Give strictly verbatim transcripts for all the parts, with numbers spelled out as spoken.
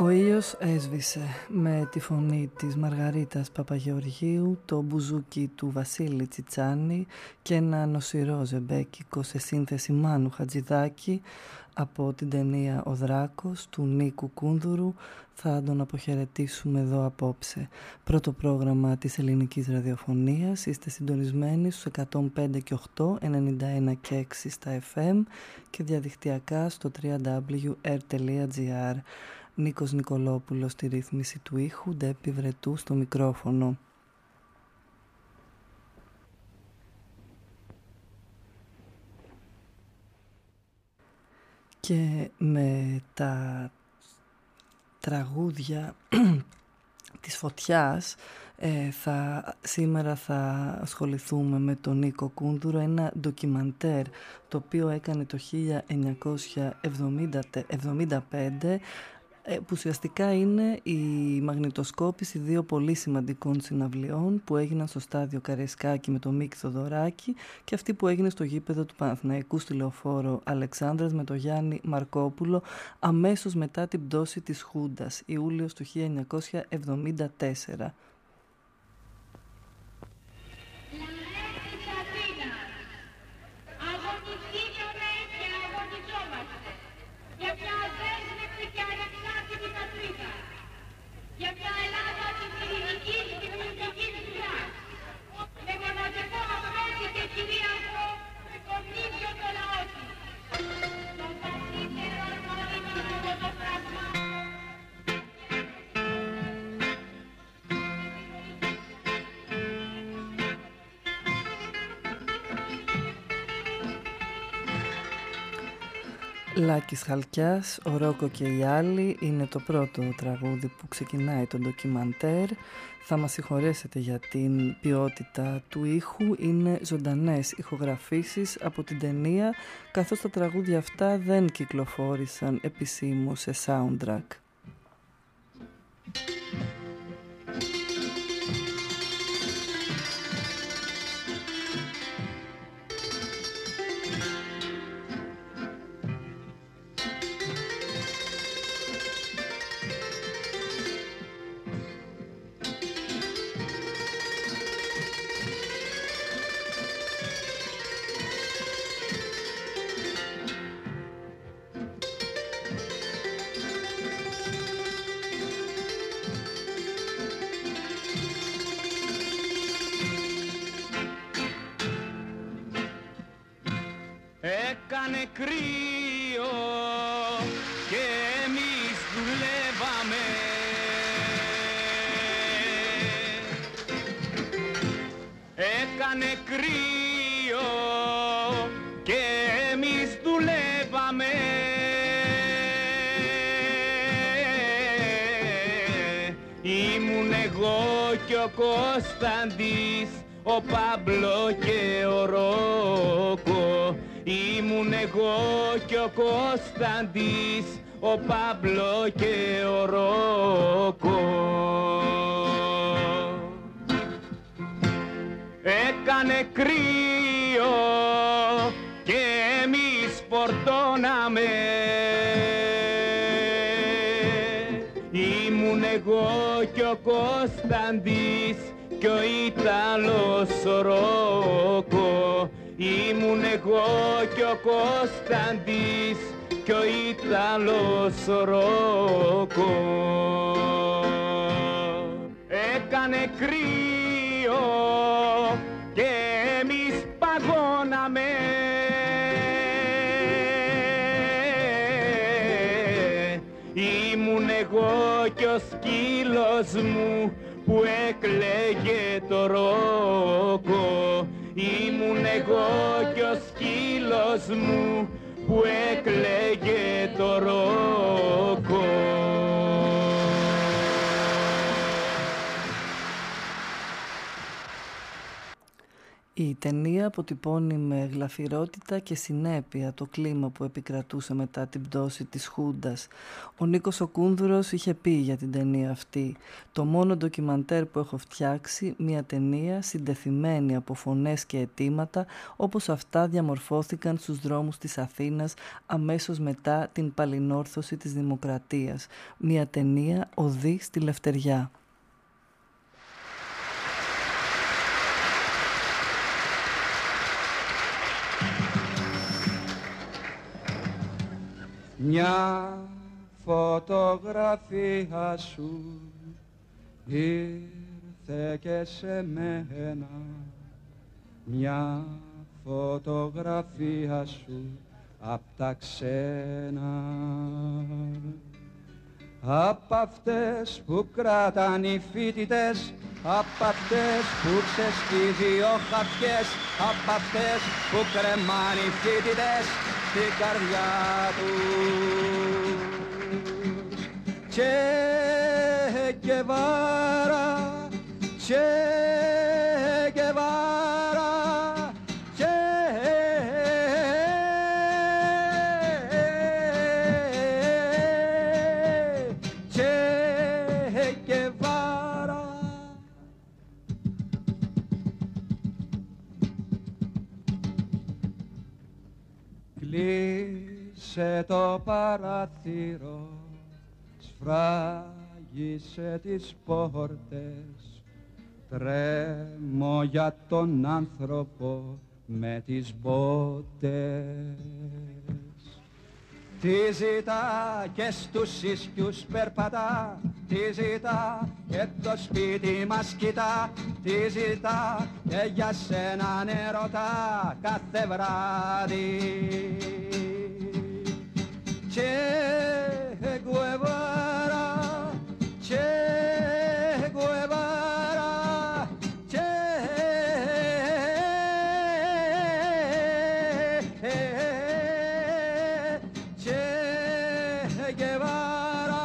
Ο ήλιος έσβησε με τη φωνή της Μαργαρίτας Παπαγεωργίου, το μπουζούκι του Βασίλη Τσιτσάνη και ένα νοσηρό ζεμπέκικο σε σύνθεση Μάνου Χατζηδάκη από την ταινία «Ο Δράκος» του Νίκου Κούνδουρου. Θα τον αποχαιρετήσουμε εδώ απόψε. Πρώτο πρόγραμμα της ελληνικής ραδιοφωνίας. Είστε συντονισμένοι στους εκατόν πέντε και οκτώ, ενενήντα ένα και έξι στα εφ εμ και διαδικτυακά στο double-u double-u double-u τελεία ερ τελεία τζι άρ. Νίκος Νικολόπουλος στη ρύθμιση του ήχου, Ντέπη Βρετού στο μικρόφωνο. Και με τα τραγούδια της φωτιάς ε, θα, σήμερα θα ασχοληθούμε με τον Νίκο Κούνδουρο, ένα ντοκιμαντέρ το οποίο έκανε το χίλια εννιακόσια εβδομήντα πέντε, που ουσιαστικά είναι η μαγνητοσκόπηση δύο πολύ σημαντικών συναυλιών που έγιναν στο στάδιο Καραϊσκάκη με τον Μίκη Θοδωράκη και αυτή που έγινε στο γήπεδο του Παναθηναϊκού στη Λεωφόρο Αλεξάνδρας με τον Γιάννη Μαρκόπουλο αμέσως μετά την πτώση της Χούντας, Ιούλιος του χίλια εννιακόσια εβδομήντα τέσσερα. Για μια Ελλάδα της ειρηνικής και πολιτικής δουλειάς, με μοναδικό αγώνα και κυρίαρχο με τον ίδιο το λαό της. Το βαθύτερο νόημα από το πράγμα. Λάκης Χαλκιάς, ο Ρόκο και οι άλλοι είναι το πρώτο τραγούδι που ξεκινάει το ντοκιμαντέρ. Θα μας συγχωρέσετε για την ποιότητα του ήχου, είναι ζωντανές ηχογραφήσεις από την ταινία, καθώς τα τραγούδια αυτά δεν κυκλοφόρησαν επισήμως σε soundtrack. Έκανε κρύο και εμείς δουλεύαμε. Έκανε κρύο και εμείς δουλεύαμε. Ήμουν εγώ και ο Κωνσταντής, ο Παμπλό και ο Ρόκο. Ήμουν εγώ και ο Κωνσταντής, ο Παμπλό και ο Ρόκο. Έκανε κρύο και εμείς φορτώναμε. Ήμουν εγώ και ο Κωνσταντής και ο Ιταλός ο Ρόκο. Ήμουν εγώ και ο Κωνσταντής και ο Ιταλός ο Ρόκο. Έκανε κρύο και εμείς παγώναμε. Ήμουν εγώ και ο σκύλος μου που έκλαιγε το Ρόκο. Ήμουν εγώ και ο σκύλος μου που έκλαιγε το Ρόκο. Η ταινία αποτυπώνει με γλαφυρότητα και συνέπεια το κλίμα που επικρατούσε μετά την πτώση της Χούντας. Ο Νίκος ο Κούνδουρος είχε πει για την ταινία αυτή: «Το μόνο ντοκιμαντέρ που έχω φτιάξει, μια ταινία συντεθειμένη από φωνές και αιτήματα όπως αυτά διαμορφώθηκαν στους δρόμους της Αθήνας αμέσως μετά την παλινόρθωση της δημοκρατίας. Μια ταινία οδή στη Λευτεριά». Μια φωτογραφία σου ήρθε και σε μένα, μια φωτογραφία σου απ' τα ξένα, απ' αυτές που κρατάν οι φοιτητές, απ' αυτές που ξεσκίζει ο χαφιές, απ' αυτές που κρεμάν οι φοιτητές στην καρδιά τους. Che Guevara, Che Guevara, Che Che Guevara. Κλείσε το παράθυρο, σφράγισε τις πόρτες, τρέμω για τον άνθρωπο με τις μπότες. Τι ζητά και στους ίσκιους περπατά, τι ζητά και το σπίτι μας κοιτά, τι ζητά και για σένα νερωτά κάθε βράδυ. Che Guevara, Che Guevara, Che Che Guevara.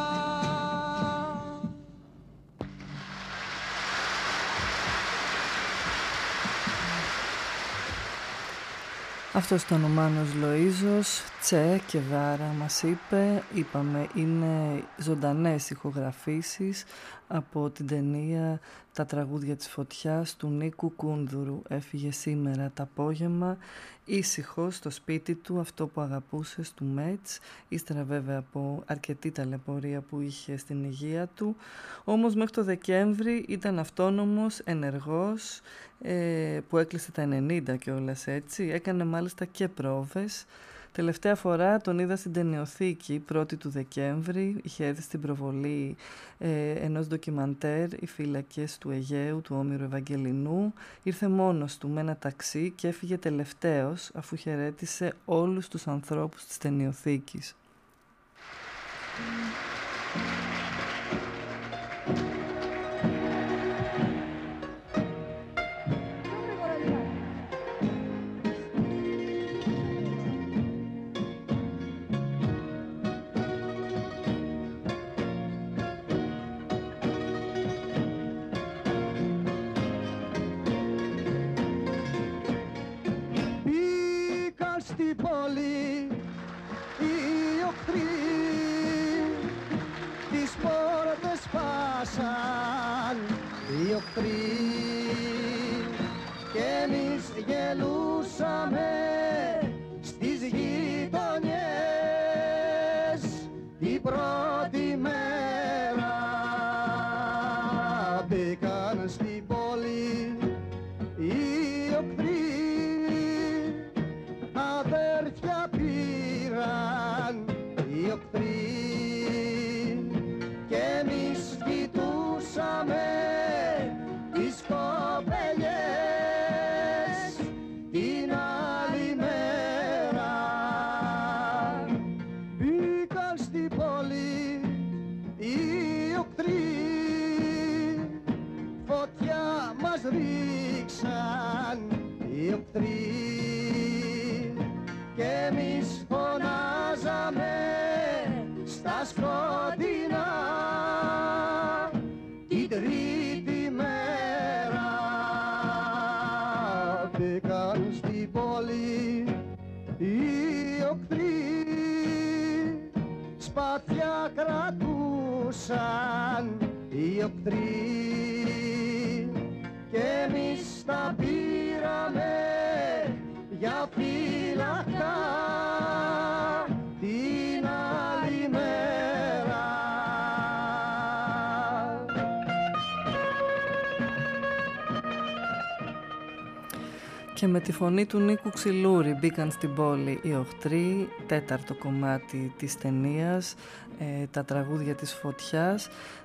Αυτός ήταν ο Μάνος Λοΐζος. Τσε και Βάρα μας είπε. Είπαμε είναι ζωντανές ηχογραφήσεις από την ταινία «Τα τραγούδια της φωτιάς» του Νίκου Κούνδουρου. Έφυγε σήμερα το απόγευμα ήσυχο στο σπίτι του, αυτό που αγαπούσε, του Μέτς, ύστερα βέβαια από αρκετή ταλαιπωρία που είχε στην υγεία του. Όμως μέχρι το Δεκέμβρη ήταν αυτόνομος, ενεργός, ε, που έκλεισε τα ενενήντα κιόλας έτσι. Έκανε μάλιστα και πρόβες. Τελευταία φορά τον είδα στην Ταινιοθήκη, πρώτη του Δεκέμβρη. Είχε έρθει στην προβολή ε, ενός ντοκιμαντέρ «Οι φύλακες του Αιγαίου» του Όμηρου Ευαγγελινού. Ήρθε μόνος του με ένα ταξί και έφυγε τελευταίος, αφού χαιρέτησε όλους τους ανθρώπους της Ταινιοθήκης. Στην πόλη οι οχτροί τις πόρτες σπάσαν οι οχτροί και εμείς γελούσαμε στις γειτονιές την πρώτη μέρα. Μπήκαν στην πόλη οι οχτροί, αδέρφια πήραν οι οχτροί και εμείς κοιτούσαμε τις κοπελιές την άλλη μέρα. Μπήκαν στην πόλη οι οχτροί, φωτιά μας ρίξαν οι οχτροί και εμείς φωνάζαμε στα σκοτεινά την τρίτη μέρα. οι οχτροί και εμείς τα πήραμε για φύλακα την άλλη μέρα. Και με τη φωνή του Νίκου Ξυλούρη μπήκαν στην πόλη οι οχτροί, τέταρτο κομμάτι της ταινίας, ε, τα τραγούδια της φωτιάς.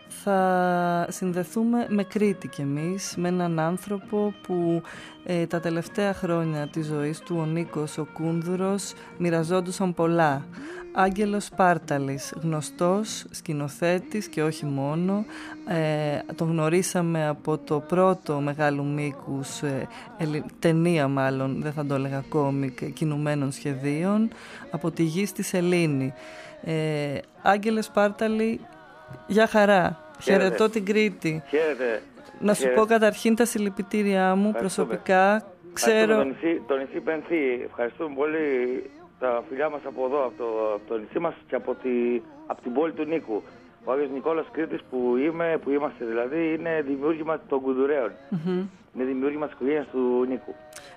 Θα συνδεθούμε με Κρήτη κι εμείς, με έναν άνθρωπο που ε, τα τελευταία χρόνια της ζωής του, ο Νίκος ο Κούνδουρος, μοιραζόντουσαν πολλά. Άγγελος Σπάρταλης, γνωστός σκηνοθέτης και όχι μόνο. Ε, τον γνωρίσαμε από το πρώτο μεγάλου μήκους ε, ε, ταινία μάλλον, δεν θα το έλεγα κόμικ, κινουμένων σχεδίων, από τη γη στη Σελήνη. Ε, Άγγελε Σπάρταλη, για χαρά. Χαιρετώ την Κρήτη. Χαίρετε. Να σου Χαίρετε. πω καταρχήν τα συλληπιτήριά μου προσωπικά. Ξέρω... Το νησί, το νησί Πενθή. Ευχαριστούμε πολύ τα φιλιά μας από εδώ, από το, από το νησί μας και από, τη, από την πόλη του Νίκου. Ο Άγιος Νικόλας Κρήτης που είμαι, που είμαστε δηλαδή, είναι δημιούργημα των Κουδουραίων. Mm-hmm. Είναι δημιούργημα της οικογένειας του Νίκου.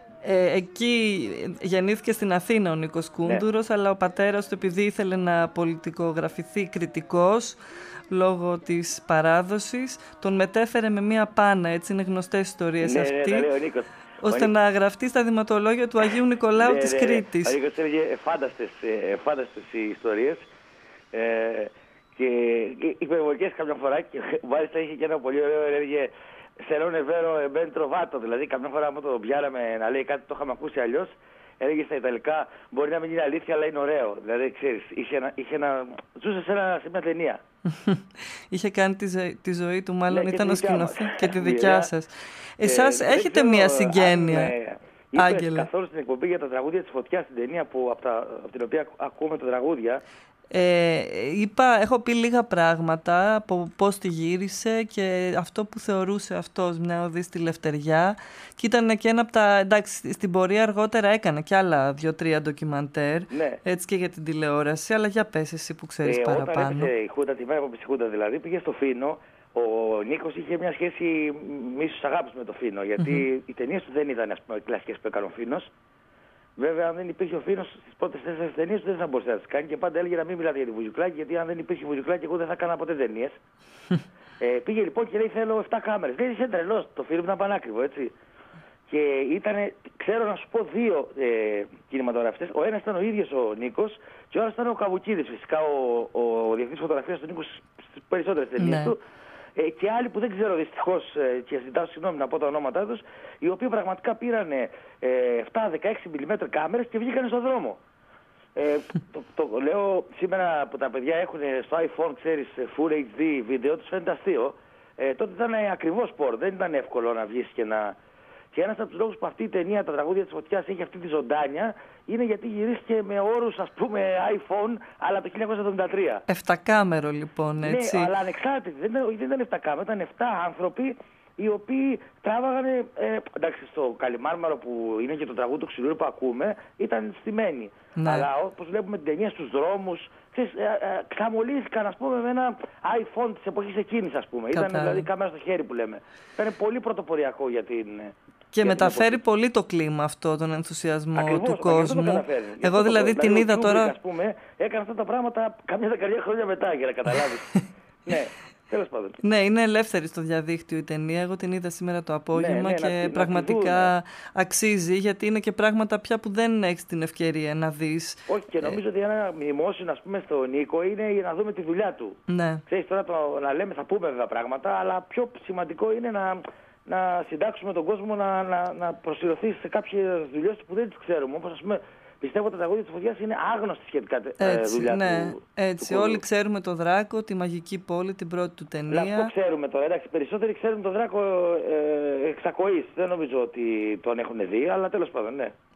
Ε, εκεί γεννήθηκε στην Αθήνα ο Νίκος Κούνδουρος, ναι. Αλλά ο πατέρας του, επειδή ήθελε να πολιτικογραφηθεί κριτικός λόγω της παράδοσης, τον μετέφερε με μία πάνα, έτσι είναι γνωστές ιστορίες ναι, αυτή, ναι, ναι, ο Νίκος. ώστε ο να γραφτεί στα δημοτολόγια του Αγίου Νικολάου ναι, της ναι, Κρήτης. Ο Νίκος έλεγε φάνταστες, φάνταστες οι ιστορίες ε, και υπερβολικές καμιά φορά, και μάλιστα είχε και ένα πολύ ωραίο, έλεγε «Σερώνε βέρο εμπέν τροβάτο», δηλαδή καμιά φορά μου το πιάραμε να λέει κάτι, το είχαμε ακούσει αλλιώς, έλεγε στα Ιταλικά «Μπορεί να μην είναι αλήθεια, αλλά είναι ωραίο». Δηλαδή, ξέρεις, είχε ένα, είχε ένα, ζούσε σε, ένα, σε μια ταινία. Είχε κάνει τη, ζω, τη ζωή του, μάλλον ναι, ήταν ο σκηνοθέτης και τη δικιά σας. Εσάς ε, έχετε ξέρω, μία συγγένεια, αν, ε, είπες Άγγελε. καθόλου στην εκπομπή για τα τραγούδια της Φωτιάς, στην ταινία που, από, τα, από την οποία ακούμε τα τραγούδια. Ε, είπα, έχω πει λίγα πράγματα από πώς τη γύρισε και αυτό που θεωρούσε αυτός μια οδή στη Λευτεριά, και ήταν και ένα από τα, εντάξει, στην πορεία αργότερα έκανε και άλλα δύο-τρία ντοκιμαντέρ, ναι. Έτσι και για την τηλεόραση, αλλά για πες εσύ που ξέρεις ε, παραπάνω. Όταν έπαιζε η Χούντα, τη μέρα που έπαιζε η Χούντα δηλαδή, πήγε στο Φίνο. Ο Νίκος είχε μια σχέση μίσους αγάπης με το Φίνο, γιατί mm-hmm. οι ταινίες του δεν ήταν, ας πούμε, κλασικές που έκανε ο Φίνος. Βέβαια, αν δεν υπήρχε ο Φίνος στις πρώτες τέσσερις ταινίες του, δεν θα μπορούσε να τις κάνει, και πάντα έλεγε να μην μιλάτε για τη Βουζουκλάκη, γιατί αν δεν υπήρχε Βουζουκλάκη, εγώ δεν θα έκανα ποτέ ταινίες. ε, πήγε λοιπόν και λέει: Θέλω επτά κάμερες. Λέει: Είσαι τρελός, το φιλμ ήταν πανάκριβο, έτσι. Και ήταν, ξέρω να σου πω, δύο ε, κινηματογραφιστές. Ο ένας ήταν ο ίδιος ο Νίκος, και ο άλλος ήταν ο Καβουκίδης, φυσικά ο, ο, ο διευθυντής φωτογραφίας του Νίκου στις περισσότερες ταινίες του. Ε, και άλλοι που δεν ξέρω δυστυχώς, ε, και ζητάω συγγνώμη να πω τα ονόματά τους, οι οποίοι πραγματικά πήραν ε, επτά με δεκαέξι μιλιμέτρα κάμερες και βγήκαν στον δρόμο. Ε, το, το λέω σήμερα που τα παιδιά έχουν στο iPhone, ξέρεις, Full έιτς ντι βίντεο, τους φαίνεται αστείο. Ε, τότε ήταν ακριβώς σπορ, δεν ήταν εύκολο να βγεις και να... Και ένας από τους λόγους που αυτή η ταινία, τα τραγούδια της Φωτιάς, έχει αυτή τη ζωντάνια, είναι γιατί γυρίστηκε με όρους, ας πούμε, iPhone, αλλά το χίλια εννιακόσια εβδομήντα τρία. Εφτακάμερο λοιπόν, έτσι. Ναι, αλλά ανεξάρτητη. Δεν ήταν, δεν ήταν εφτακάμερο, ήταν εφτά άνθρωποι οι οποίοι τράβαγανε. Ε, εντάξει, στο Καλιμάρμαρο που είναι και το τραγούδι του Ξυλούρη που ακούμε, ήταν στημένοι. Ναι. Αλλά όπως βλέπουμε την ταινία στους δρόμους, ξέρεις, ε, ε, ξαμολύθηκαν, ας πούμε, με ένα iPhone της εποχής εκείνης, ας πούμε. Ήταν δηλαδή κάμερα στο χέρι που λέμε. Ήταν πολύ πρωτοποριακό για την. Και μεταφέρει την πολύ το κλίμα αυτό, τον ενθουσιασμό ακριβώς, του κόσμου. Εγώ δηλαδή την είδα ο τώρα. Ας πούμε, έκανε αυτά τα πράγματα καμιά δεκαετία χρόνια μετά, για να καταλάβεις. Ναι. Τέλος πάντων. Ναι, είναι ελεύθερη στο διαδίκτυο η ταινία. Εγώ την είδα σήμερα το απόγευμα, ναι, ναι, και να, πραγματικά να αξίζει, γιατί είναι και πράγματα πια που δεν έχεις την ευκαιρία να δεις. Όχι, και νομίζω ε... ότι ένα μνημόσυνο, ας πούμε, στον Νίκο είναι για να δούμε τη δουλειά του. Ναι. Ξέρεις, τώρα το, να λέμε, θα πούμε βέβαια πράγματα, αλλά πιο σημαντικό είναι να, να συντάξουμε τον κόσμο να, να, να προσιλωθεί σε κάποιες δουλειές που δεν τις ξέρουμε. Όπως, ας πούμε, πιστεύω ότι τα τραγούδια της Φωτιάς είναι άγνωστη σχετικά έτσι, δουλειά ναι, του. Έτσι, του όλοι ξέρουμε τον Δράκο, τη Μαγική Πόλη, την πρώτη του ταινία. Αυτό ξέρουμε τώρα. Εντάξει, περισσότεροι ξέρουν τον Δράκο ε, εξακοής. Δεν νομίζω ότι τον έχουν δει, αλλά τέλος πάντων, ναι.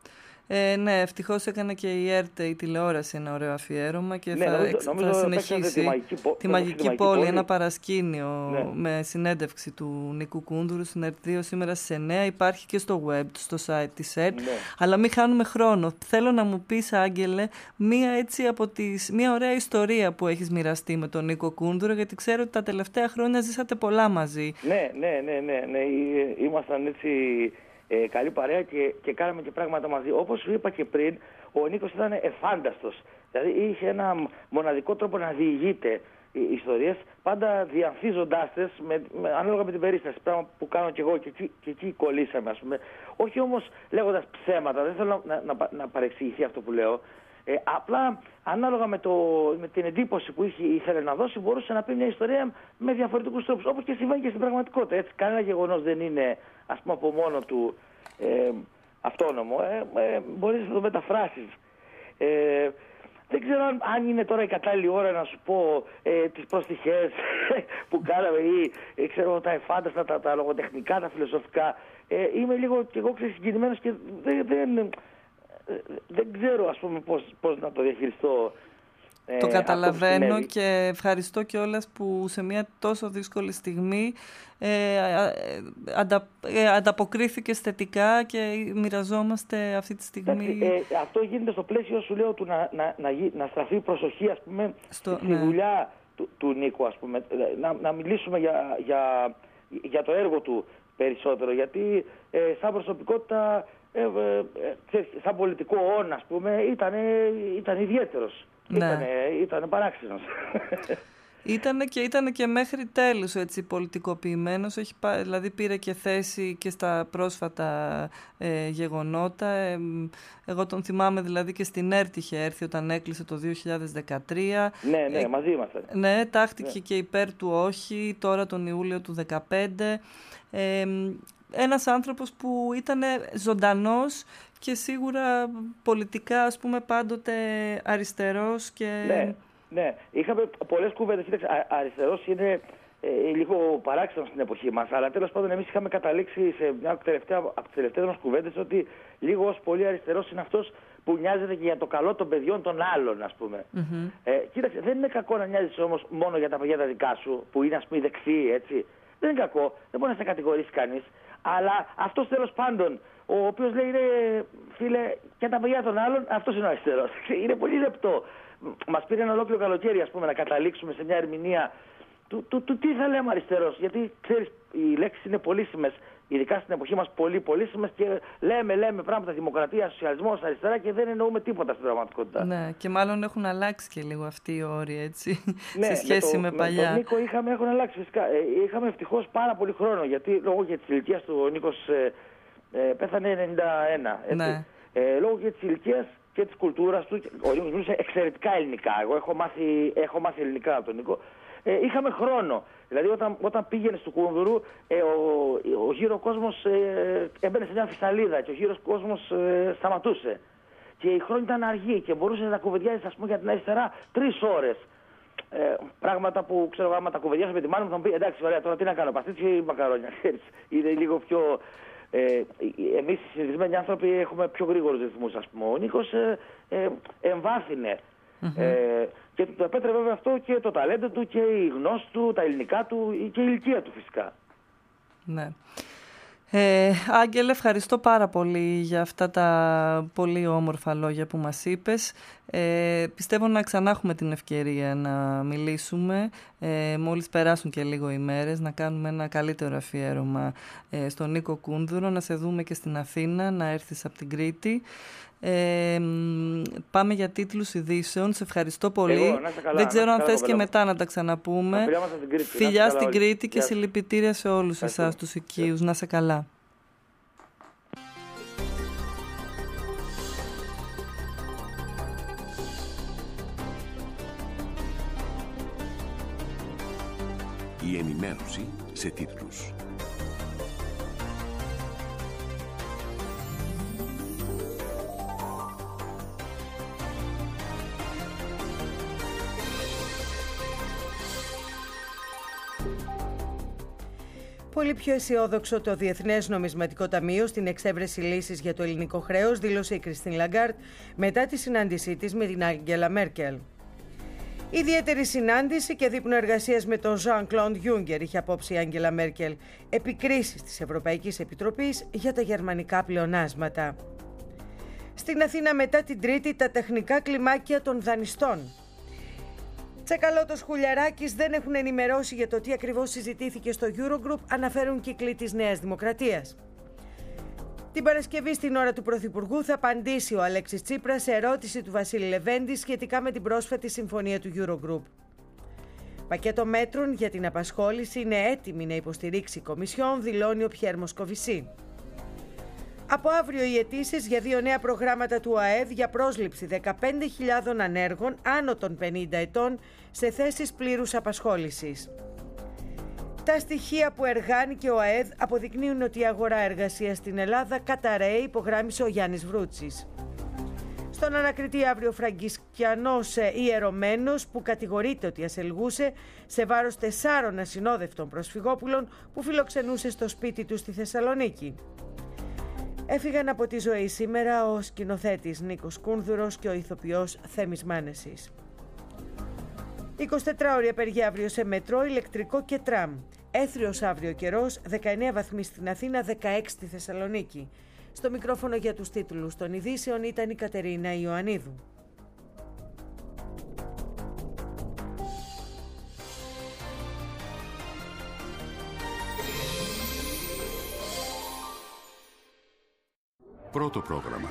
Ε, ναι, ευτυχώς έκανε και η ΕΡΤ, η τηλεόραση, ένα ωραίο αφιέρωμα και ναι, θα, νομίζω, θα νομίζω συνεχίσει τη μαγική, πο... τη μαγική, τη μαγική πόλη, πόλη, ένα παρασκήνιο ναι. με συνέντευξη του Νίκου Κούνδουρου στην ΕΡΤ δύο σήμερα στις εννιά. Υπάρχει και στο web, στο site της ΕΡΤ. Ναι. Αλλά μην χάνουμε χρόνο. Θέλω να μου πεις, Άγγελε, μία, έτσι από τις, μία ωραία ιστορία που έχεις μοιραστεί με τον Νίκο Κούνδουρο, γιατί ξέρω ότι τα τελευταία χρόνια ζήσατε πολλά μαζί. Ναι, ναι, ναι, ναι, ναι. Ήμασταν έτσι ε, καλή παρέα και, και κάναμε και πράγματα μαζί. Όπως σου είπα και πριν, ο Νίκος ήταν εφάνταστος. Δηλαδή είχε ένα μοναδικό τρόπο να διηγείται ιστορίες, πάντα διαμφίζοντάς τες με, με, ανάλογα με την περίσταση, πράγμα που κάνω και εγώ και εκεί, και εκεί κολλήσαμε, ας πούμε. Όχι όμως λέγοντας ψέματα, δεν θέλω να, να, να παρεξηγηθεί αυτό που λέω. Ε, απλά ανάλογα με, το, με την εντύπωση που είχε, ήθελε να δώσει, μπορούσε να πει μια ιστορία με διαφορετικούς τρόπους, όπως και συμβαίνει και στην πραγματικότητα. Έτσι, κανένα γεγονός δεν είναι, ας πούμε, από μόνο του ε, αυτόνομο. Ε, ε, μπορείς να το μεταφράσεις. Ε, Δεν ξέρω αν, αν είναι τώρα η κατάλληλη ώρα να σου πω ε, τις προστιχές που κάναμε ή ε, ξέρω τα εφάνταστα, τα, τα λογοτεχνικά, τα φιλοσοφικά. Ε, είμαι λίγο και εγώ συγκινημένος και δεν, δεν, ε, δεν ξέρω, ας πούμε, πώς, πώς να το διαχειριστώ. Ε, το καταλαβαίνω και ευχαριστώ κιόλας που σε μια τόσο δύσκολη στιγμή ε, αντα, ε, ανταποκρίθηκες θετικά και μοιραζόμαστε αυτή τη στιγμή. Ε, αυτό γίνεται στο πλαίσιο, σου λέω, του να, να, να, να στραφεί προσοχή, ας πούμε, στο, στη ναι. δουλειά του, του Νίκου, ας πούμε. Να, να μιλήσουμε για, για, για το έργο του περισσότερο, γιατί ε, σαν προσωπικότητα, ε, ε, ε, σαν πολιτικό όν, ας πούμε, ήταν, ήταν ιδιαίτερος. Ναι. Ήτανε, ήτανε παράξενος. Ήτανε και, ήτανε και μέχρι τέλους έτσι πολιτικοποιημένος, έχει, δηλαδή πήρε και θέση και στα πρόσφατα ε, γεγονότα. Ε, εγώ τον θυμάμαι δηλαδή και στην ΕΡΤ είχε έρθει όταν έκλεισε το δύο χιλιάδες δεκατρία. Ναι, ναι, ε, μαζί ήμασταν. Ναι, τάχτηκε ναι. και υπέρ του όχι, τώρα τον Ιούλιο του δεκαπέντε. Ε, ένας άνθρωπος που ήταν ζωντανός και σίγουρα πολιτικά, ας πούμε, πάντοτε αριστερός και... Ναι, ναι. Είχαμε πολλές κουβέντες. Κοίταξε, α, αριστερός είναι ε, λίγο παράξενο στην εποχή μας, αλλά τέλος πάντων εμείς είχαμε καταλήξει σε μια τελευταία, από τις τελευταίες μας κουβέντες ότι λίγο ως πολύ αριστερός είναι αυτός που νοιάζεται και για το καλό των παιδιών των άλλων, ας πούμε. Mm-hmm. Ε, κοίταξε, δεν είναι κακό να νοιάζεις όμως μόνο για τα παιδιά τα δικά σου, που είναι, ας πούμε, δεξιοί, έτσι. Δεν είναι κακό, δεν μπορεί να σε κατηγορήσει κανείς. Αλλά αυτός τέλος πάντων, ο οποίος λέει, είναι, φίλε, και τα παιδιά των άλλων, αυτός είναι ο αριστερός. Είναι πολύ λεπτό. Μας πήρε ένα ολόκληρο καλοκαίρι, ας πούμε, να καταλήξουμε σε μια ερμηνεία του, του, του τι θα λέμε αριστερός. Γιατί, ξέρεις, οι λέξεις είναι πολύσιμες, ειδικά στην εποχή μας πολύ πολύσιμες και λέμε, λέμε πράγματα, δημοκρατία, σοσιαλισμός, αριστερά και δεν εννοούμε τίποτα στην πραγματικότητα. Ναι, και μάλλον έχουν αλλάξει και λίγο αυτοί οι όροι, έτσι, ναι, σε σχέση με, το, με παλιά. Με τον Νίκο είχαμε, έχουν αλλάξει φυσικά. Ε, είχαμε ευτυχώς πάρα πολύ χρόνο, γιατί λόγω και της ηλικίας του ο Νίκος ε, ε, πέθανε ενενήντα ένα. Έτσι. Ναι. Ε, λόγω και της ηλικίας και της κουλτούρας του, ο Νίκος μιλούσε εξαιρετικά ελληνικά. Εγώ έχω μάθει, έχω μάθει ελληνικά από τον Νίκο. Ε, είχαμε χρόνο. Δηλαδή όταν, όταν πήγαινε του Κούνδουρου, ε, ο, ο γύρω κόσμος ε, έμπαινε σε μια φυσαλίδα και ο γύρω κόσμος ε, σταματούσε. Και η χρόνη ήταν αργή και μπορούσε να κουβεντιάζει, ας πούμε, για την αριστερά τρεις ώρες. Ε, πράγματα που ξέρω εγώ, άμα τα κουβεντιάσω με τη μάνα μου θα μου πει εντάξει, ωραία, τώρα τι να κάνω, παστίτσιο ή μακαρόνια. Είναι λίγο πιο. Ε, εμείς οι συνηθισμένοι άνθρωποι έχουμε πιο γρήγορους ρυθμούς, ας πούμε. Ο Νίκος ε, ε, εμβάθυνε. Mm-hmm. Ε, και του το επέτρεπε βέβαια αυτό και το ταλέντο του και η γνώση του, τα ελληνικά του και η ηλικία του φυσικά. Ναι. Ε, Άγγελε, ευχαριστώ πάρα πολύ για αυτά τα πολύ όμορφα λόγια που μας είπες. Ε, πιστεύω να ξανά έχουμε την ευκαιρία να μιλήσουμε ε, μόλις περάσουν και λίγο οι μέρες, να κάνουμε ένα καλύτερο αφιέρωμα ε, στον Νίκο Κούνδουρο, να σε δούμε και στην Αθήνα, να έρθεις από την Κρήτη. Ε, πάμε για τίτλους ειδήσεων. Σε ευχαριστώ πολύ. Εγώ, καλά, δεν ξέρω αν θες και μετά να τα ξαναπούμε. Κρήτη, φιλιά στην Κρήτη και συλληπιτήρια σε όλους εσάς τους οικείους. Να σε καλά. Η ενημέρωση σε τίτλους. Πολύ πιο αισιόδοξο το Διεθνές Νομισματικό Ταμείο στην εξέβρεση λύσης για το ελληνικό χρέος, δήλωσε η Κριστίν Λαγκάρντ μετά τη συνάντησή της με την Άγγελα Μέρκελ. Ιδιαίτερη συνάντηση και δείπνο εργασίας με τον Ζαν Κλοντ Γιούγκερ είχε απόψε η Άγγελα Μέρκελ, επικρίσεις της Ευρωπαϊκής Επιτροπής για τα γερμανικά πλεονάσματα. Στην Αθήνα μετά την Τρίτη τα τεχνικά κλιμάκια των δανειστών. Τσακαλώτος Χουλιαράκης δεν έχουν ενημερώσει για το τι ακριβώς συζητήθηκε στο Eurogroup, αναφέρουν κύκλοι της Νέας Δημοκρατίας. Την Παρασκευή στην ώρα του Πρωθυπουργού θα απαντήσει ο Αλέξης Τσίπρας σε ερώτηση του Βασίλη Λεβέντη σχετικά με την πρόσφατη συμφωνία του Eurogroup. Πακέτο μέτρων για την απασχόληση είναι έτοιμη να υποστηρίξει η Κομισιόν, δηλώνει ο Πιέρ Μοσκοβισή. Από αύριο οι αιτήσεις για δύο νέα προγράμματα του ΑΕΔ για πρόσληψη δεκαπέντε χιλιάδων ανέργων άνω των πενήντα ετών σε θέσεις πλήρους απασχόλησης. Τα στοιχεία που εργάνει και ο ΑΕΔ αποδεικνύουν ότι η αγορά εργασίας στην Ελλάδα καταραίει, υπογράμμισε ο Γιάννης Βρούτσης. Στον ανακριτή αύριο φραγκισκιανός ιερωμένος που κατηγορείται ότι ασελγούσε σε βάρος τεσσάρων ασυνόδευτων προσφυγόπουλων που φιλοξενούσε στο σπίτι του στη Θεσσαλονίκη. Έφυγαν από τη ζωή σήμερα ο σκηνοθέτης Νίκος Κούνδουρος και ο ηθοποιός Θέμης Μάνεσης. εικοσιτετράωρη απεργία αύριο σε μετρό, ηλεκτρικό και τραμ. Έθριος αύριο καιρός, δεκαεννέα βαθμοί στην Αθήνα, δεκαέξι στη Θεσσαλονίκη. Στο μικρόφωνο για τους τίτλους των ειδήσεων ήταν η Κατερίνα Ιωαννίδου. Πρώτο πρόγραμμα.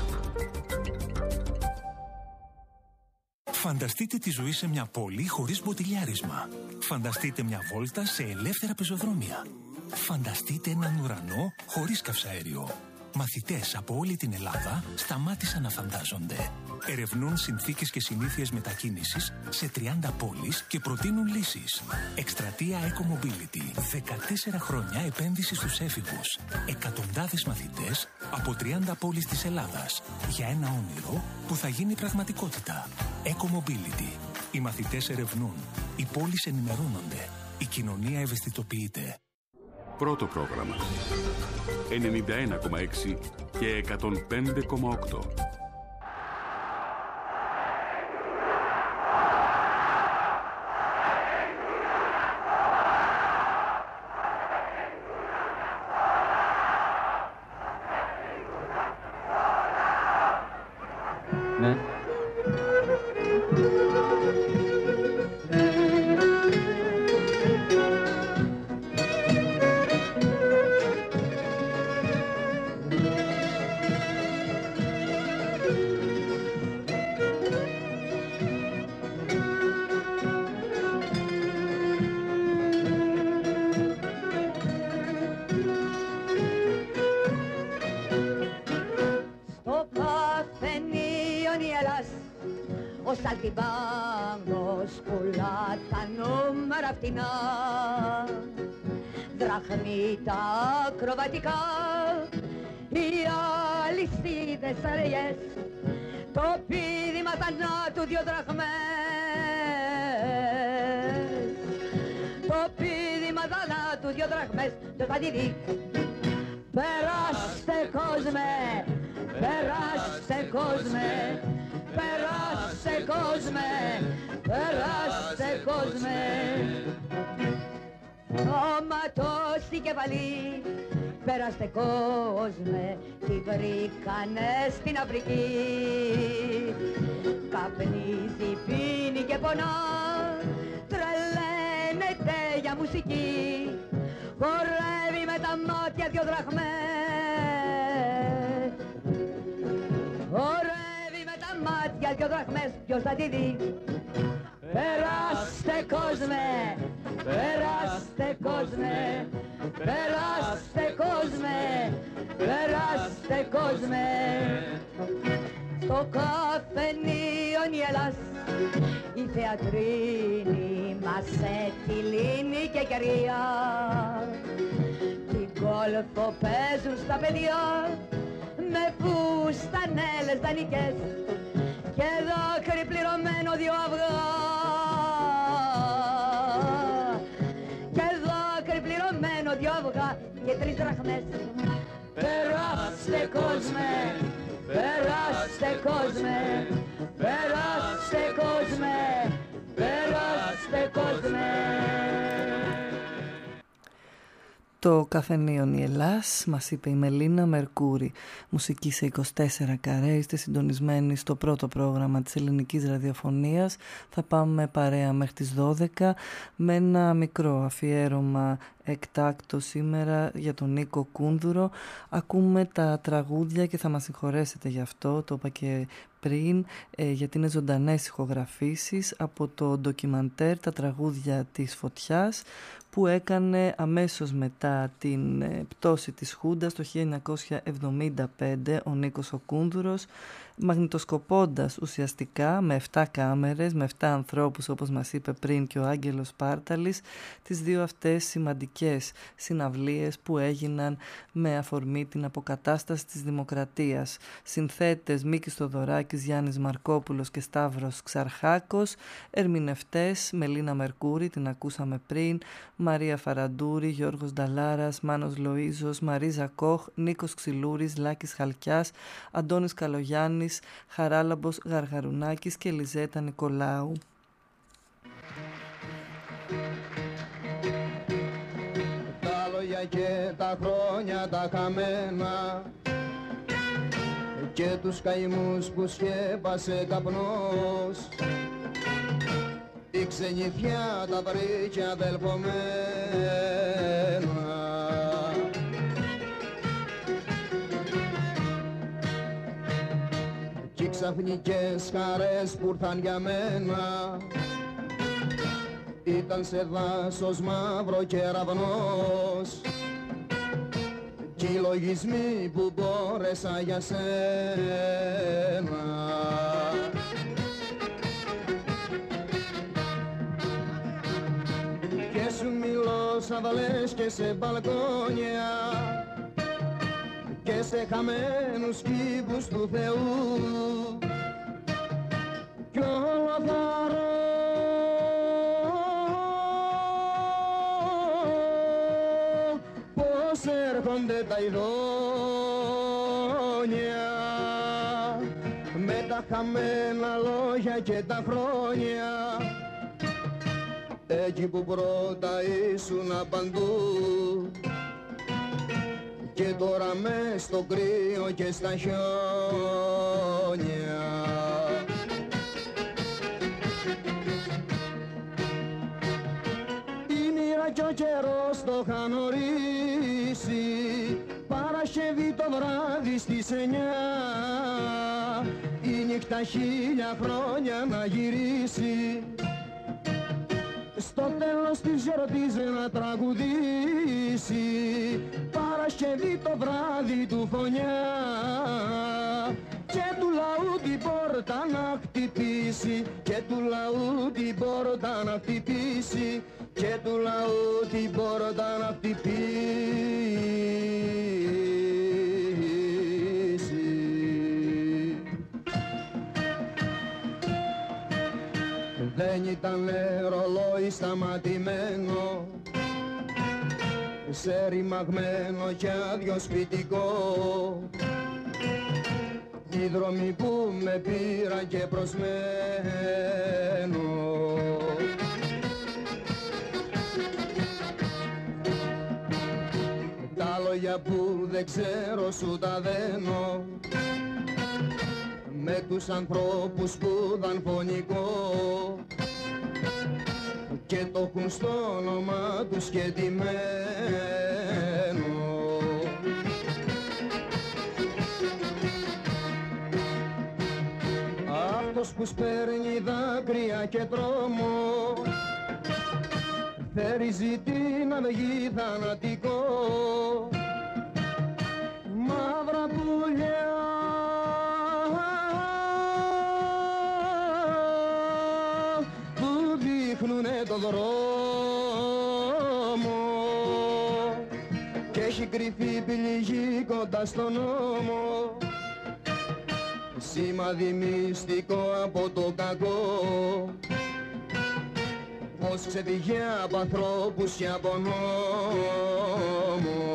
Φανταστείτε τη ζωή σε μια πόλη χωρίς μποτιλιάρισμα. Φανταστείτε μια βόλτα σε ελεύθερα πεζοδρόμια. Φανταστείτε έναν ουρανό χωρίς καυσαέριο. Μαθητές από όλη την Ελλάδα σταμάτησαν να φαντάζονται. Ερευνούν συνθήκες και συνήθειες μετακίνησης σε τριάντα πόλεις και προτείνουν λύσεις. Εκστρατεία Ecomobility. δεκατέσσερα χρόνια επένδυση στους έφηβους. Εκατοντάδες μαθητές από τριάντα πόλεις της Ελλάδας. Για ένα όνειρο που θα γίνει πραγματικότητα. Ecomobility. Οι μαθητές ερευνούν. Οι πόλεις ενημερώνονται. Η κοινωνία ευαισθητοποιείται. Πρώτο πρόγραμμα. ενενήντα ένα κόμμα έξι και εκατόν πέντε κόμμα οκτώ. Ναι. Ο Σαλτιμπάγκος πουλά τα νούμερα φτηνά, δραχμή τα ακροβατικά, οι αλυσίδες αραιές, το πίδημα θανάτου δυο δραχμές, το πίδημα θανάτου δυο δραχμές, ποιος θα τη δει? Περάστε κόσμε, περάστε κόσμε, περάστε κόσμε, περάστε κόσμε. Όματος η κεφαλή, περάστε κόσμε, τη βρήκανε στην Αφρική. Καπνίζει, πίνει και πονά, τρελαίνεται για μουσική, χορεύει με τα μάτια δυο δραχμές. Χορεύει με τα μάτια δυο δραχμές, ποιος θα τη δει? Περάστε κόσμε, περάστε κόσμε, περάστε κόσμε, περάστε κόσμε. Στο καφενείο η Ελλάς, η θεατρίνη μας ετυλίνη και κερία, την κόλφο παίζουν στα παιδιά με φουστανέλες δανεικές και δάκρυ πληρωμένο δυο αυγά, και δάκρυ πληρωμένο δυο αυγά. και τρεις δραχμές. Περάστε κόσμε, περάστε κόσμε, περάστε κόσμε, περάστε κόσμε. Το καφενείο η Ελλάς, μας είπε η Μελίνα Μερκούρη. Μουσική σε είκοσι τέσσερα καρέ, είστε συντονισμένοι στο πρώτο πρόγραμμα της ελληνικής ραδιοφωνίας. Θα πάμε παρέα μέχρι τις δώδεκα με ένα μικρό αφιέρωμα εκτάκτο σήμερα για τον Νίκο Κούνδουρο. Ακούμε τα τραγούδια και θα μας συγχωρέσετε γι' αυτό, το είπα και πριν, ε, γιατί είναι ζωντανές ηχογραφήσεις από το ντοκιμαντέρ «Τα τραγούδια της φωτιάς» που έκανε αμέσως μετά την ε, πτώση της Χούντας το χίλια εννιακόσια εβδομήντα πέντε ο Νίκος ο Κούνδουρος, μαγνητοσκοπώντας ουσιαστικά με επτά κάμερες, με επτά ανθρώπους όπως μας είπε πριν και ο Άγγελος Πάρταλης, τις δύο αυτές σημαντικές συναυλίες που έγιναν με αφορμή την αποκατάσταση της δημοκρατίας. Συνθέτες Μίκης Θοδωράκης, Γιάννης Μαρκόπουλος και Σταύρος Ξαρχάκος, ερμηνευτές Μελίνα Μερκούρη, την ακούσαμε πριν, Μαρία Φαραντούρη, Γιώργος Νταλάρας, Μάνος Λοΐζος, Μαρίζα Κόχ, Νίκος Ξυλούρης, Λάκης Χαλκιάς, Αντώνης Καλογιάννης, Χαράλαμπος Γαργαρουνάκης και Λιζέτα Νικολάου. Τα λόγια και τα χρόνια τα χαμένα και τους καημούς που σκέπασε καπνός, η ξενιθιά τα βρήκε αδελφομένα κι οι ξαφνικές χαρές που ήρθαν για μένα ήταν σε δάσος μαύρο κεραυνός κι οι λογισμοί που μπόρεσα για σένα. Και σου μιλώ σαν βαλές και σε μπαλκόνια και σε χαμένους κύβους του Θεού κι όλο θα ρω πως έρχονται τα ειδόνια με τα χαμένα λόγια και τα χρόνια εκεί που πρώτα ήσουν παντού και τώρα μες στο κρύο και στα χιόνια. Η μοίρα κι ο καιρός το είχαν ορίσει Παρασκευή το βράδυ στις εννιά η νύχτα χίλια χρόνια να γυρίσει στο τέλος της γιορτής να τραγουδήσει Παρασκευή το βράδυ του φωνιά και του λαού την πόρτα να χτυπήσει και του λαού την πόρτα να χτυπήσει και του λαού την πόρτα να χτυπήσει. Δεν ήταν ρολόι σταματημένο σε ρημαγμένο κι άδειο σπιτικό οι δρόμοι που με πήραν και προσμένω τα λόγια που δεν ξέρω σου τα δένω με τους ανθρώπους που δαν φωνικό και το έχουν στο όνομα τους σχετιμένο. Αυτός που σπέρνει δάκρυα και τρόμο θερίζει την αυγή θανατικό μαύρα πουλιά το δρόμο και έχει κρυφή πληγή κοντά στον νόμο σημάδι μυστικό από το κακό πως ξεφύγε από ανθρώπους και από νόμο.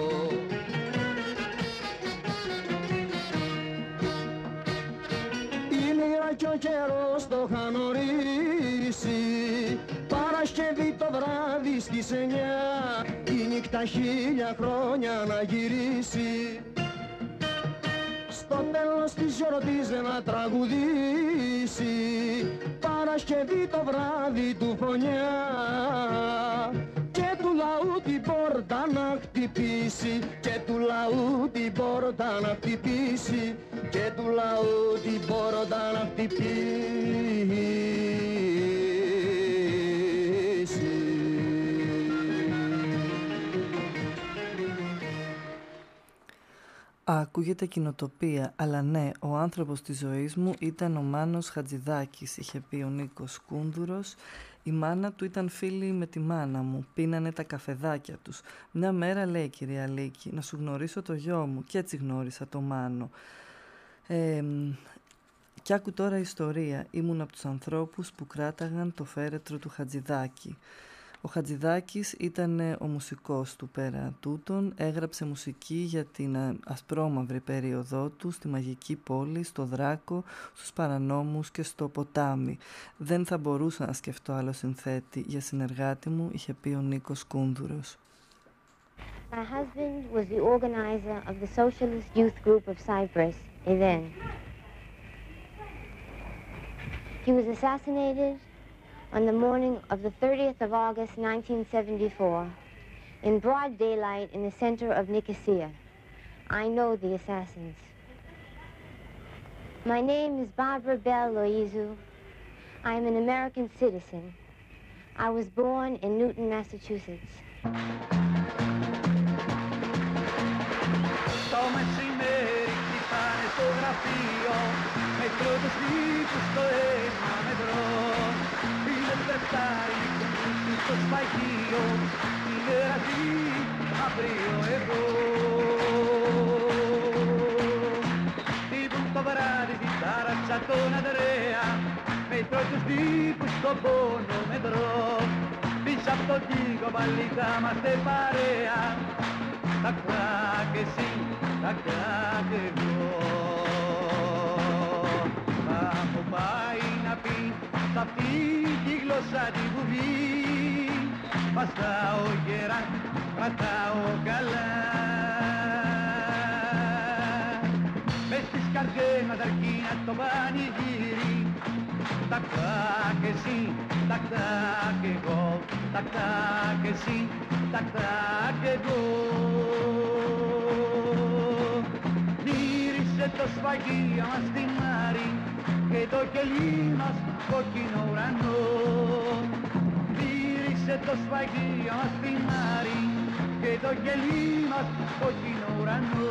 Η μοίρα κι ο καιρός το είχαν ορίσει, Παρασκευή το βράδυ στις εννιά, η νύχτα χίλια χρόνια να γυρίσει. Στο τέλος της γιορτής να τραγουδήσει, Παρασκευή το βράδυ του φωνιά, και του λαού την πόρτα να χτυπήσει, και του λαού την πόρτα να χτυπήσει, και του λαού την πόρτα να χτυπήσει. Ακούγεται κοινοτοπία, αλλά ναι, ο άνθρωπος της ζωής μου ήταν ο Μάνος Χατζηδάκης, είχε πει ο Νίκος Κούνδουρος. Η μάνα του ήταν φίλη με τη μάνα μου, πίνανε τα καφεδάκια τους. Μια μέρα, λέει, κυρία Λίκη, να σου γνωρίσω το γιο μου, και έτσι γνώρισα το Μάνο. Ε, κι άκου τώρα ιστορία, ήμουν από τους ανθρώπους που κράταγαν το φέρετρο του Χατζηδάκη. Ο Χατζηδάκης ήταν ο μουσικός του πέρα τούτον, έγραψε μουσική για την ασπρόμαυρη περίοδό του, στη Μαγική Πόλη, στο Δράκο, στους Παρανόμους και στο Ποτάμι. Δεν θα μπορούσα να σκεφτώ άλλο συνθέτη για συνεργάτη μου, είχε πει ο Νίκος Κούνδουρος. My husband was the organizer of the Socialist Youth Group of Cyprus, Eden. He was assassinated on the morning of the thirtieth of August nineteen seventy-four, in broad daylight in the center of Nicosia. I know the assassins. My name is Barbara Bell Loizou. I am an American citizen. I was born in Newton, Massachusetts. Το μεσημέρι χτυπάνε στο γραφείο, μετρώ τους τύπους στο ένα μετρό. Είναι πεφτάρι κουμπούσει στο σφαγείο, είναι ραζί αύριο εγώ. Τύπουν το βράδυ την τάραξα τον Ανδρέα, μετρώ τους τύπους στον πόνο μετρώ. Πίσω απ' τον τοίχο πάλι θα είμαστε παρέα, τα κράκ εσύ, τα κράκ εγώ. Θα μου πάει να πει σ' αυτή τη γλώσσα τη βουβή, βαστάω γερά, κρατάω καλά. Μες στις καρδιές μας αρκεί να το πανηγύρι, τα κράκ εσύ, τα κράκ εγώ, τα κράκ εσύ, τα κράκ εγώ. Μύρισε το σφαγείο μας στην Άρη και το κελί μας κόκκινο ουρανό. Μύρισε το σφαγείο μας στην Άρη και το κελί μας κόκκινο ουρανό.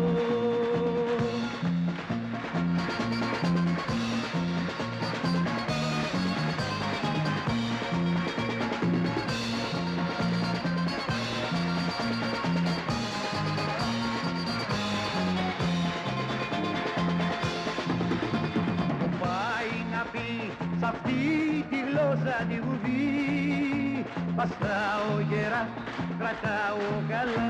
Σ' αυτή τη γλώσσα τη βουβή, βαστάω γερά, κρατάω καλά.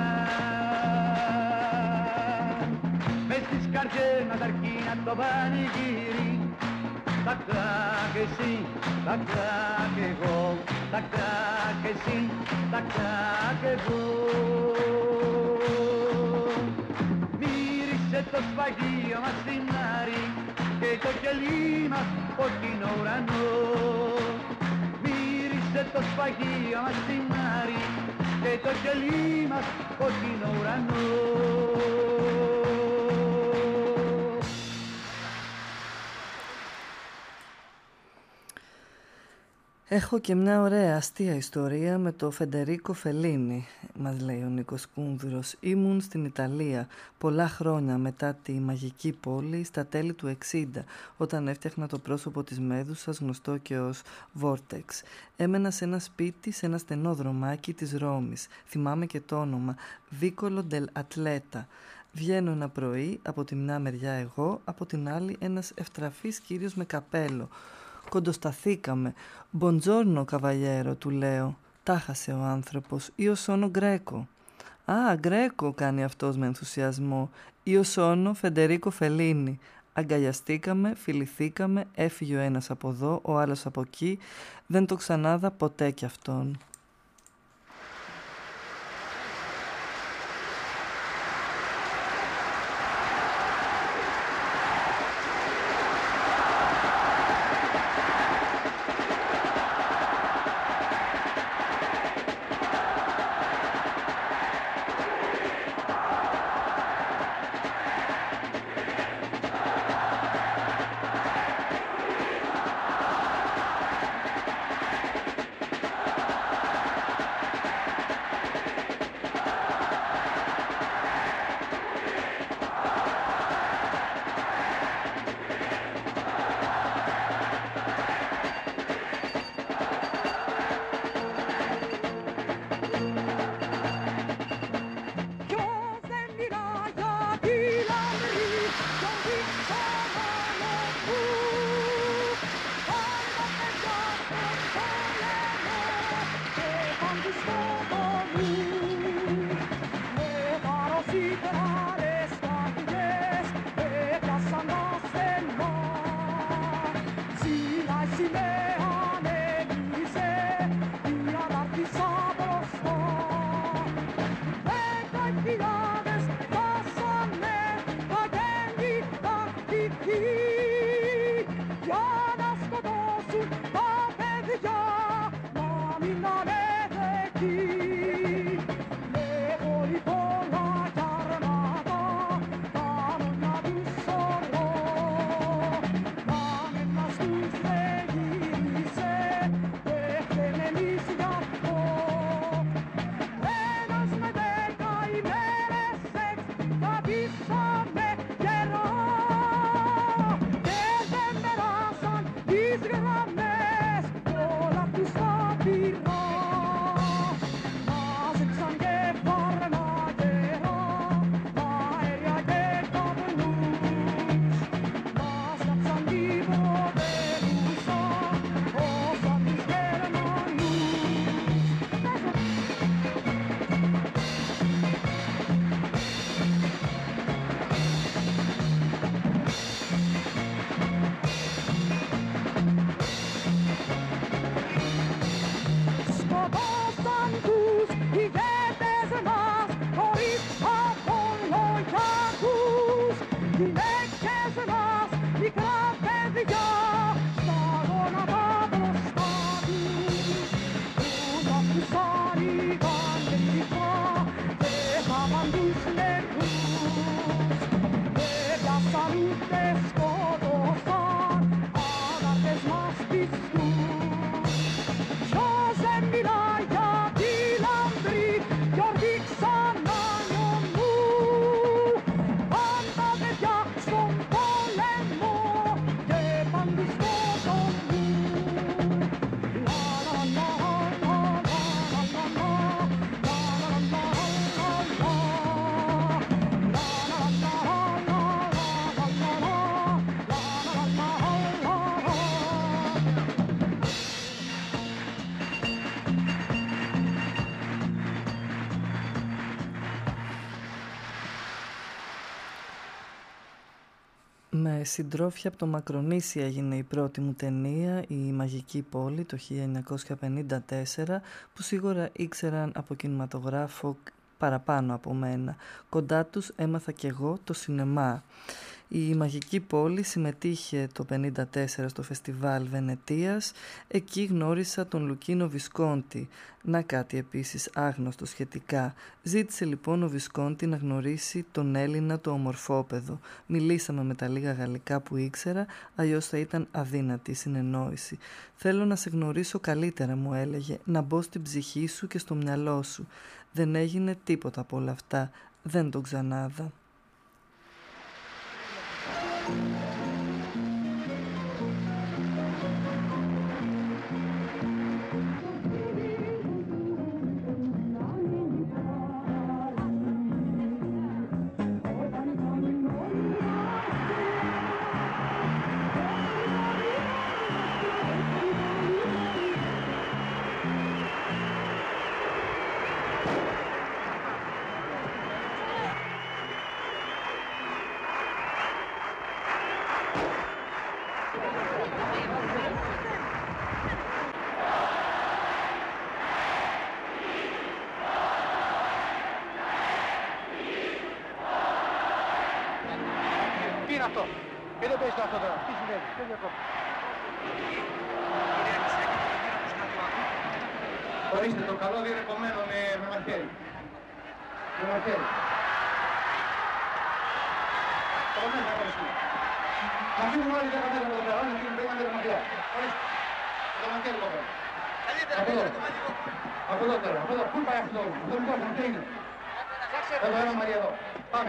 Μες στις καρδιές μας αρκεί να το πανηγύρι, τα κράκ εσύ, τα κράκ εγώ, τα κράκ εσύ, τα κράκ εγώ. Μύρισε το σφαγείο μας στην Άρη και το κελί μας κόκκινο ουρανό. Μύρισε το σφαγείο μας στην Άρη και το κελί μας κόκκινο ουρανό. Έχω και μια ωραία αστεία ιστορία με το Φεντερίκο Φελίνι, μας λέει ο Νίκος Κούνδουρος. Ήμουν στην Ιταλία πολλά χρόνια μετά τη Μαγική Πόλη, στα τέλη του εξήντα, όταν έφτιαχνα το πρόσωπο της Μέδουσας, γνωστό και ως Vortex. Έμενα σε ένα σπίτι, σε ένα στενό δρομάκι της Ρώμης. Θυμάμαι και το όνομα, Βίκολο ντελ Ατλέτα. Βγαίνω ένα πρωί, από τη μια μεριά εγώ, από την άλλη ένας ευτραφής κύριος με καπέλο. Κοντοσταθήκαμε. «Μποντζόρνο, καβαλιέρο», του λέω. Τάχασε ο άνθρωπος. «Io sono Greco». «Α, Γκρέκο», κάνει αυτός με ενθουσιασμό. «Io sono Federico Fellini». Αγκαλιαστήκαμε, φιληθήκαμε, έφυγε ο ένας από εδώ, ο άλλος από εκεί. Δεν το ξανάδα ποτέ κι αυτόν. Με συντρόφια από το Μακρονήσι έγινε η πρώτη μου ταινία, η Μαγική Πόλη, το χίλια εννιακόσια πενήντα τέσσερα, που σίγουρα ήξεραν από κινηματογράφο παραπάνω από μένα. Κοντά τους έμαθα κι εγώ το σινεμά. Η Μαγική Πόλη συμμετείχε το πενήντα τέσσερα στο φεστιβάλ Βενετίας. Εκεί γνώρισα τον Λουκίνο Βισκόντι. Να κάτι επίσης άγνωστο σχετικά. Ζήτησε λοιπόν ο Βισκόντι να γνωρίσει τον Έλληνα το ομορφόπεδο. Μιλήσαμε με τα λίγα γαλλικά που ήξερα, αλλιώς θα ήταν αδύνατη η συνεννόηση. «Θέλω να σε γνωρίσω καλύτερα», μου έλεγε, «να μπω στην ψυχή σου και στο μυαλό σου». Δεν έγινε τίποτα από όλα αυτά. Δεν τον ξανάδα. είναι αυτό? Και δεν παίζει το αυτό τώρα. Τι συμβαίνει? Δεν διακόπτει. Ορίστε το καλώδιο είναι κομμένο με, με μαχαίρι. Με μαχαίρι. Το μέσα να παρουσιάσουμε. Να φύγουν όλοι οι δεκατές από το πέρα, να φύγουν πέρα με μακριά. Ορίστε. Το μαχαίρι το πέρα. Από εδώ. Από εδώ τώρα. Από εδώ. Πού πάει αυτό? Το μικρόφωνο τι είναι? Εδώ ένα Μαρία εδώ. Πάμε.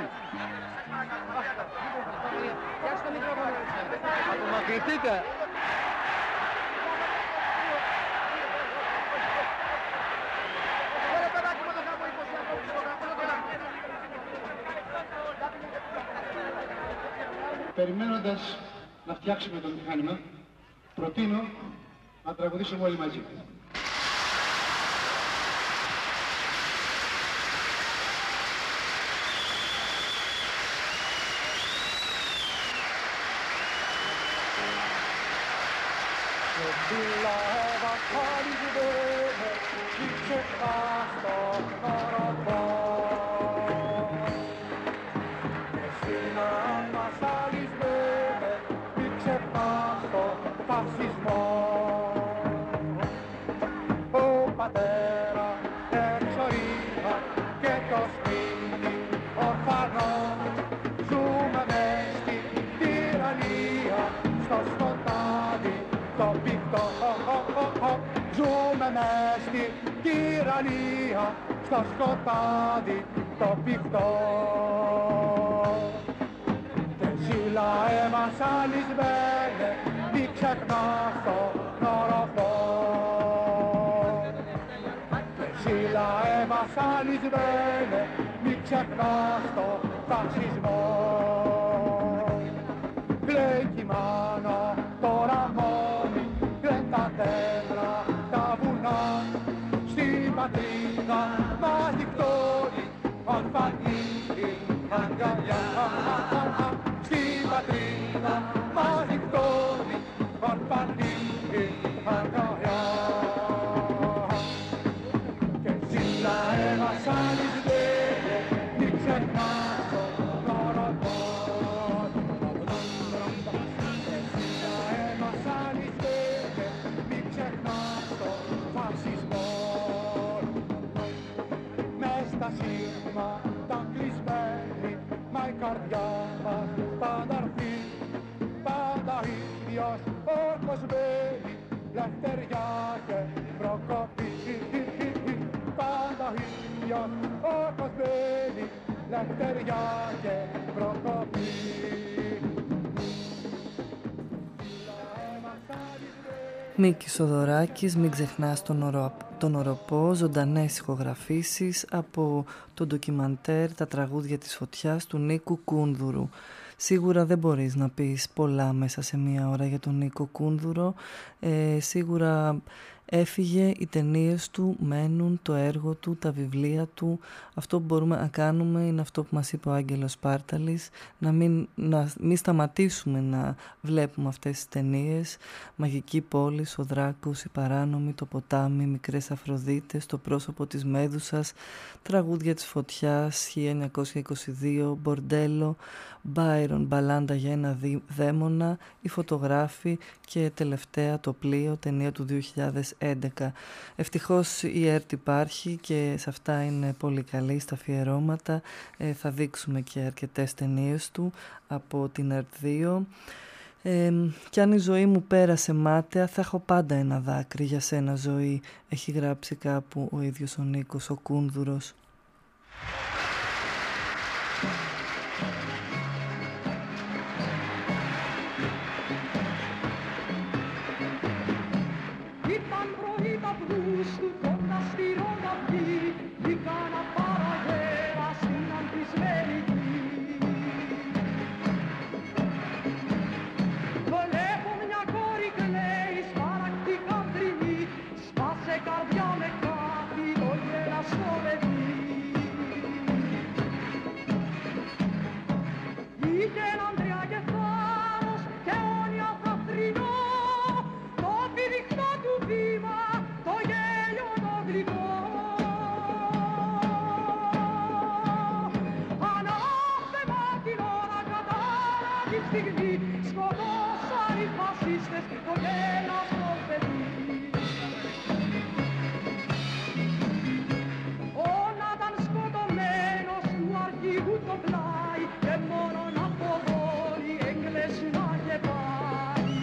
Απομακρυνθείτε. Περιμένοντας να φτιάξουμε το μηχάνημα, προτείνω να τραγουδήσουμε όλοι μαζί. Ο πατέρα εξορία και το σπίτι ορφανό, ζούμε μες στην τυραννία, στο σκοτάδι το πηχτό. Ζούμε μες στην τυραννία, στο σκοτάδι το πηχτό. Και εσύ λαέ μας αλυσμένε, μη ξεχνάς τον οροφό. Και εσύ λαέ μας αλυσμένε, μη ξεχνάς τον φασισμό. Κλαίει η μάνα τώρα μόνη, κλαιν τα δέντρα, τα βουνά, στην πατρίδα μας νυχτώνει, ορφανή την αγκαλιά. Στην πατρίδα μας νυχτώνει, ορφανή την αγκαλιά. Και εσύ λαέ μας αλυσμένε, μη ξεχνάς τον οροφό. Τα σύρματα κλεισμένη, μα η καρδιά μας πάντα αρθεί, πάντα ίδιος όρκος μένει, λευτεριά και προκοπή. Πάντα ίδιος όρκος μένει, λευτεριά και προκοπή. Μίκης Θοδωράκης, μην ξεχνάς τον, ορο... τον οροπό, ζωντανές ηχογραφήσεις από το ντοκιμαντέρ «Τα τραγούδια της φωτιάς» του Νίκου Κούνδουρου. Σίγουρα δεν μπορείς να πεις πολλά μέσα σε μία ώρα για τον Νίκο Κούνδουρο. Ε, σίγουρα έφυγε, οι ταινίες του μένουν, το έργο του, τα βιβλία του. Αυτό που μπορούμε να κάνουμε είναι αυτό που μας είπε ο Άγγελος Σπάρταλης, να μην, να μην σταματήσουμε να βλέπουμε αυτές τις ταινίες. Μαγική πόλη, ο Δράκος, η Παράνομη, το ποτάμι, Μικρές Αφροδίτες, το πρόσωπο της Μέδουσας, Τραγούδια της φωτιάς, χίλια εννιακόσια είκοσι δύο, Μπορντέλο, Μπάιρον, Μπαλάντα για ένα δαίμονα, οι φωτογράφοι και τελευταία το πλοίο, ταινία του δύο χιλιάδες έντεκα. Ευτυχώς η ΕΡΤ υπάρχει και σε αυτά είναι πολύ καλή στα αφιερώματα. Ε, θα δείξουμε και αρκετές ταινίες του από την ΕΡΤ δύο. Ε, κι αν η ζωή μου πέρασε μάταια, θα έχω πάντα ένα δάκρυ για σένα ζωή, έχει γράψει κάπου ο ίδιος ο Νίκος ο Κούνδουρος. Ήταν πρωί τα Αυγούστου, κοντά στη Ροδαπή, βγήκα να παραγέρα στην ανθισμένη γη. Βλέπω μια κόρη κλαίει, σπαρακτικά θρηνή, σπάσε καρδιά με κάτι, το γελαστό παιδί. στιγμή σκοτώσαν οι φασίστες το γέλαστο παιδί. Όλα ήταν σκοτωμένος του αρχηγού το πλάι και μόνον από δόλη έγκλες να είχε πάει.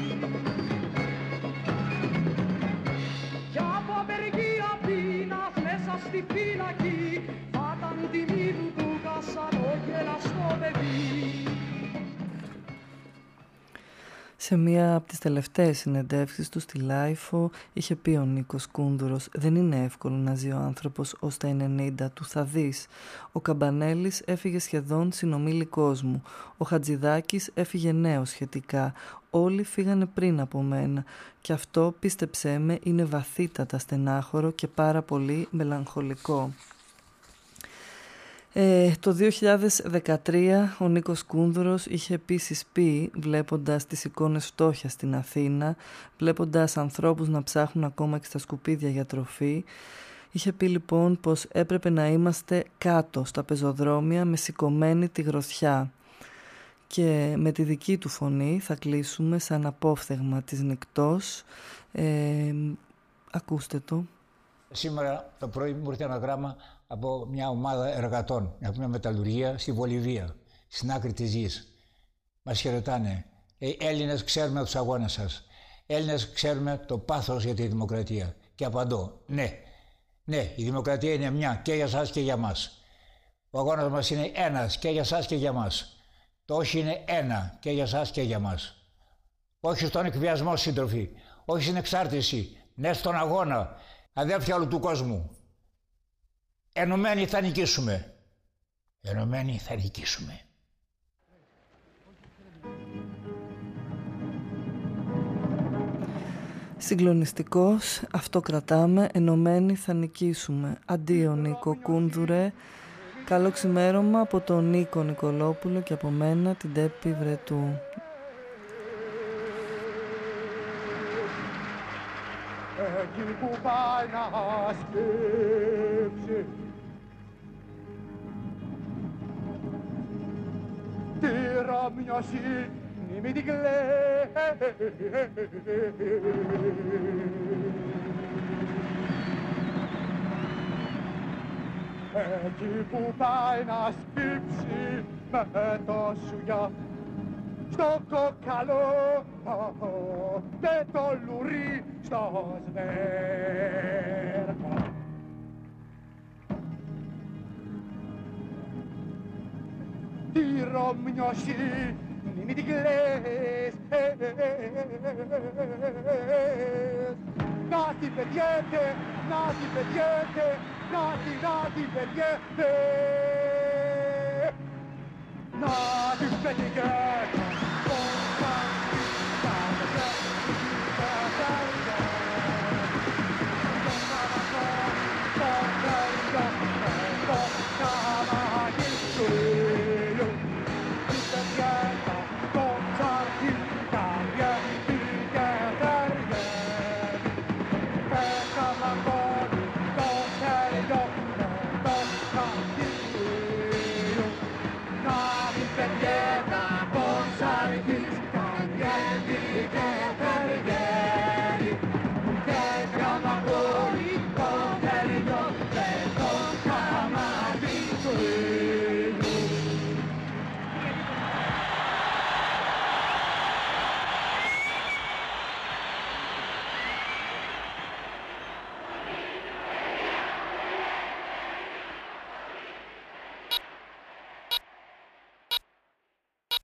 Κι από απεργία πείνας μέσα στη φυλακή θα ήταν τιμή του του κάσα το γελαστό παιδί. Σε μία από τις τελευταίες συνεντεύξεις του στη Λάιφο είχε πει ο Νίκος Κούνδουρος «Δεν είναι εύκολο να ζει ο άνθρωπος ως τα ενενήντα του, θα δεις. Ο Καμπανέλης έφυγε σχεδόν συνομήλικός μου. Ο Χατζηδάκης έφυγε νέος σχετικά. Όλοι φύγανε πριν από μένα. Και αυτό, πίστεψέ με, είναι βαθύτατα στενάχωρο και πάρα πολύ μελαγχολικό». Ε, το δύο χιλιάδες δεκατρία ο Νίκος Κούνδουρος είχε επίσης πει, βλέποντας τις εικόνες φτώχειας στην Αθήνα, βλέποντας ανθρώπους να ψάχνουν ακόμα και στα σκουπίδια για τροφή, είχε πει λοιπόν πως έπρεπε να είμαστε κάτω στα πεζοδρόμια με σηκωμένη τη γροθιά. Και με τη δική του φωνή θα κλείσουμε σαν απόφθεγμα της νυκτός. Ε, ακούστε το. Σήμερα το πρωί μου ήρθε ένα γράμμα από μια ομάδα εργατών, από μια μεταλλουργία στη Βολιβία, στην άκρη της γης. Μας χαιρετάνε. Ε, Έλληνες, ξέρουμε τους αγώνες σας. Έλληνες, ξέρουμε το πάθος για τη δημοκρατία. Και απαντώ, ναι. Ναι, η δημοκρατία είναι μια και για σας και για μας. Ο αγώνας μας είναι ένας και για σας και για μας. Το όχι είναι ένα και για σας και για μας. Όχι στον εκβιασμό, σύντροφοι. Όχι στην εξάρτηση. Ναι, στον αγώνα. Αδέρφια όλου του κόσμου. Ενωμένοι θα νικήσουμε. Ενωμένοι θα νικήσουμε. Συγκλονιστικός, αυτό κρατάμε, ενωμένοι θα νικήσουμε. Αντίο Νίκο Κούνδουρε. Καλό ξημέρωμα από τον Νίκο Νικολόπουλο και από μένα την Τέπη Βρετού. Εκεί που πάει να σκέψει τη ραμιωσή μη την κλαις. Εκεί που πάει να σκύψει με το σουγιά στο κοκαλό με το λουρί στο σβέρκο. Τη Ρωμιωσή μη την κλαις. Να την πετιέται, να την πετιέται, να την, να την πετιέται. Να την πετιέται.